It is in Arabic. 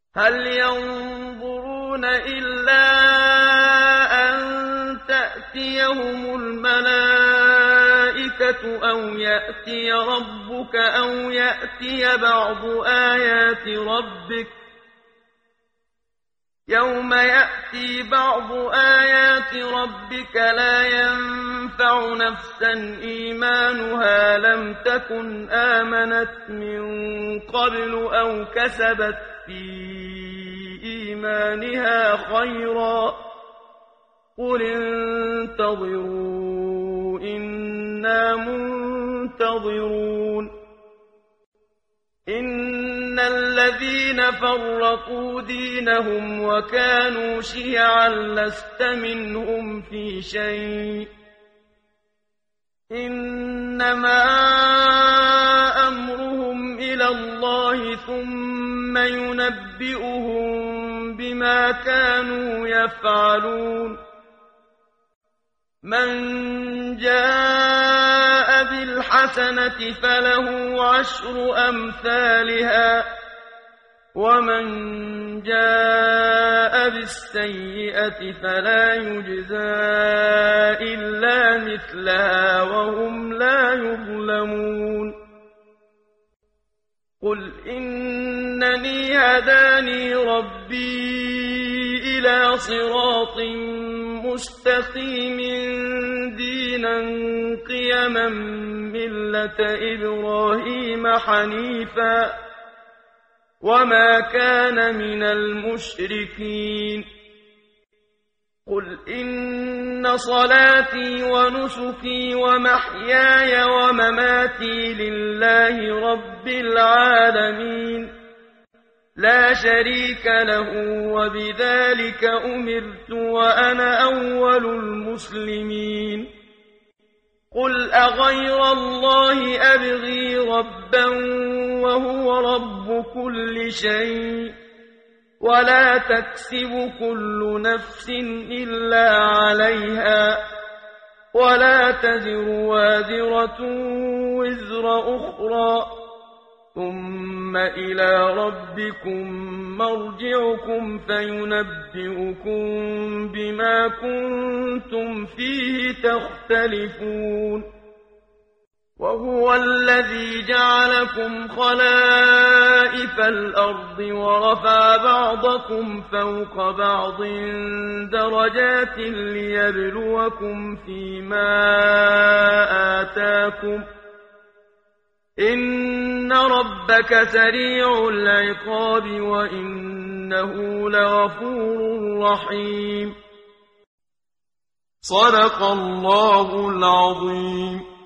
هل ينظرون إلا أن تأتيهم الملائكة أو يأتي ربك أو يأتي بعض آيات ربك يوم يأتي بعض آيات ربك لا ينفع نفسا إيمانها لم تكن آمنت من قبل أو كسبت في إيمانها خيرا قل انتظروا إنا منتظرون إن الذين فرقوا دينهم وكانوا شيعا لست منهم في شيء إنما أمرهم إلى الله ثم ينبئهم بما كانوا يفعلون من جاء بالحسنة فله عشر أمثالها ومن جاء بالسيئة فلا يجزى إلا مثلها وهم لا يظلمون قل إنني هداني ربي إلى صراط مستقيم دينا قيما ملة إبراهيم حنيفا وما كان من المشركين قل إن صلاتي ونسكي ومحياي ومماتي لله رب العالمين لا شريك له وبذلك أمرت وأنا أول المسلمين قل أغير الله أبغي ربا وهو رب كل شيء ولا تكسب كل نفس إلا عليها ولا تزر وازرة وزر أخرى ثم إلى ربكم مرجعكم فينبئكم بما كنتم فيه تختلفون وهو الذي جعلكم خلائف الأرض ورفع بعضكم فوق بعض درجات ليبلوكم فيما آتاكم إن ربك سريع العقاب وإنه لغفور رحيم صدق الله العظيم.